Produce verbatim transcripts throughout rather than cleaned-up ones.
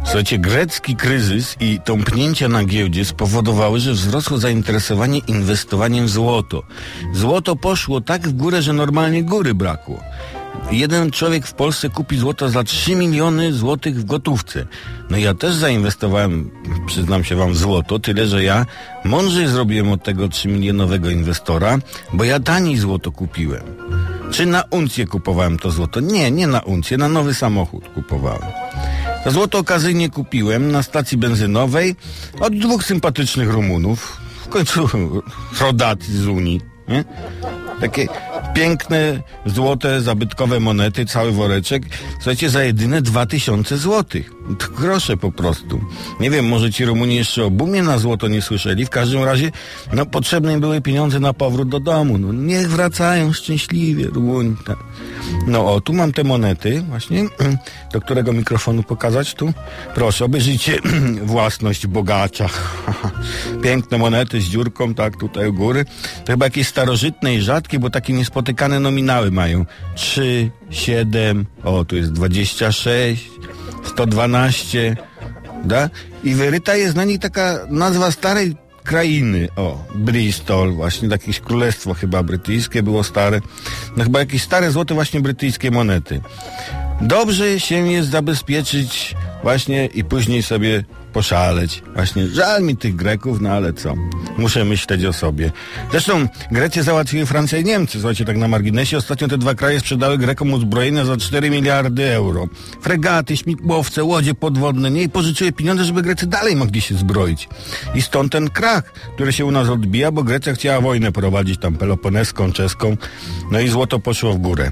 Słuchajcie, grecki kryzys i tąpnięcia na giełdzie spowodowały, że wzrosło zainteresowanie inwestowaniem w złoto. Złoto poszło tak w górę, że normalnie góry brakło. Jeden człowiek w Polsce kupi złoto za trzy miliony złotych w gotówce. No ja też zainwestowałem, przyznam się wam, w złoto, tyle że ja mądrzej zrobiłem od tego trzymilionowego inwestora, bo ja taniej złoto kupiłem. Czy na uncję kupowałem to złoto? Nie, nie na uncję, na nowy samochód kupowałem. To złoto okazyjnie kupiłem na stacji benzynowej od dwóch sympatycznych Rumunów, w końcu rodacy z Unii, nie? Takie piękne, złote, zabytkowe monety, cały woreczek. Słuchajcie, za jedyne dwa tysiące złotych. To grosze po prostu. Nie wiem, może ci Rumuni jeszcze o boomie na złoto nie słyszeli. W każdym razie, no, potrzebne im były pieniądze na powrót do domu. No, niech wracają szczęśliwie, Rumuni. Tak. No o, tu mam te monety, właśnie. Do którego mikrofonu pokazać? Tu? Proszę, obejrzyjcie własność bogacza. Piękne monety z dziurką, tak, tutaj u góry. To chyba jakieś starożytne i rzadkie, bo takie niespotykane nominały mają. trzy, siedem, o, tu jest dwadzieścia sześć, sto dwanaście, da? I wyryta jest na nich taka nazwa starej krainy, o, Bristol, właśnie jakieś królestwo chyba brytyjskie było stare, no chyba jakieś stare złote właśnie brytyjskie monety. Dobrze się jest zabezpieczyć właśnie i później sobie poszaleć. Właśnie żal mi tych Greków, no ale co? Muszę myśleć o sobie. Zresztą Grecję załatwiły Francja i Niemcy. Słuchajcie, tak na marginesie, ostatnio te dwa kraje sprzedały Grekom uzbrojenia za cztery miliardy euro. Fregaty, śmigłowce, łodzie podwodne, nie, i pożyczyły pieniądze, żeby Grecy dalej mogli się zbroić. I stąd ten krach, który się u nas odbija, bo Grecja chciała wojnę prowadzić tam peloponeską, czeską, no i złoto poszło w górę.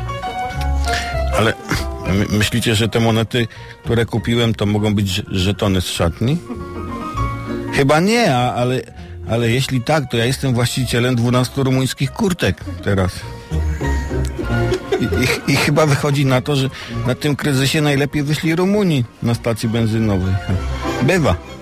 Ale my, myślicie, że te monety, które kupiłem, to mogą być żetony z szatni? Chyba nie, a, ale, ale jeśli tak, to ja jestem właścicielem dwunastu rumuńskich kurtek teraz. I, i, I chyba wychodzi na to, że na tym kryzysie najlepiej wyszli Rumuni na stacji benzynowej. Bywa.